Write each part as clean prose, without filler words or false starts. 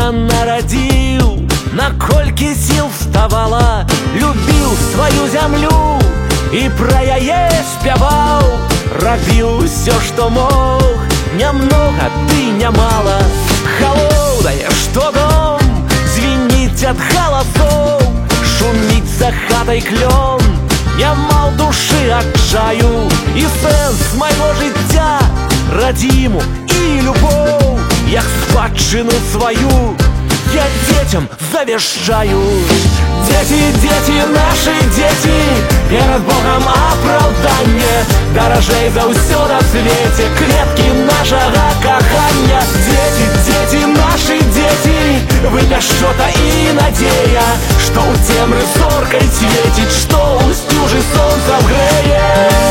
сына народил, наколькі сіл вставала, любіў сваю зямлю і пра яе спяваў, рабіў усё, што мог, нямнога ды нямала. Галоўнае, што дом звініць ад галасоў, шуміць за хатай клён, няма ў душы адчаю, і сэнс майго жыцця радзіму і любоў, як спадчыну сваю я дзецям завяшчаю. Дзеці, дзеці, нашы дзеці, перад Богам апраўданне, даражэй за ўсё на свеце кветкі нашага кахання. Дзеці, дзеці, нашы дзеці, вы пяшчота і надзея, што ў цемры зоркай свеціць, што ў сцюжы сонца грэе.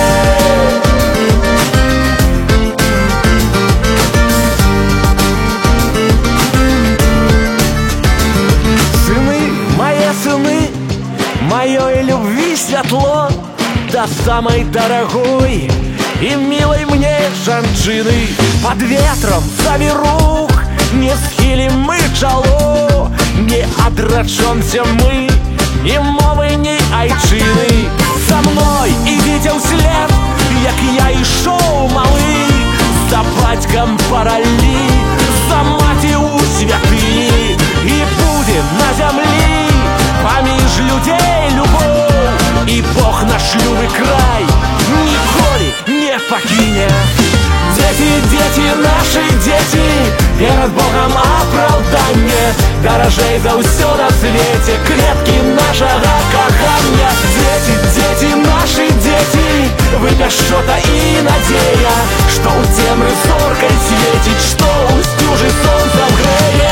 Маёй любви святло до самой дорогой и милой мне жанчыны. Под ветром завірух не схілім мы чало, не адрачомся мы ні мовы, ні айчыны. За мной ідзіце ўслед, як я ішоў малы, за бацькам паралі, за маці ў святыні, і будзе на зямлі паміж людзей любоў, і Бог наш любы край ніколі не пакіне. Дзеці, дзеці, нашы дзеці, перад Богам апраўданне, даражэй за ўсё на свеце кветкі нашага кахання. Дзеці, дзеці, нашы дзеці, вы пяшчота і надзея, што ў цемры зоркай свеціць, што ў сцюжы сонца грэе.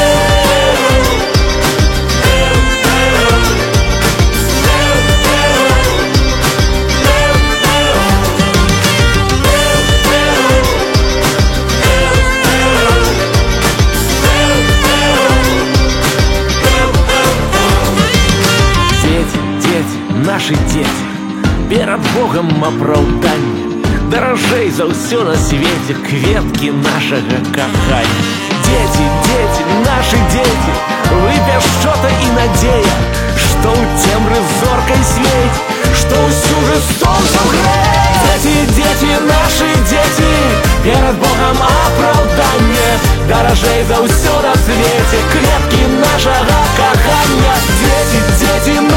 Нашы дзеці, перад Богам апраўданне, даражэй за ўсё на свеце кветкі нашага кахання. Дзеці, дзеці, нашы дзеці, вы пяшчота і надзея, што ў цемры зоркай свець, што ўсю жа сонца грэе. Дзеці, дзеці, нашы дзеці, перад Богам апраўданне, даражэй за ўсё на свеце кветкі нашага кахання. Дзеці, дзеці,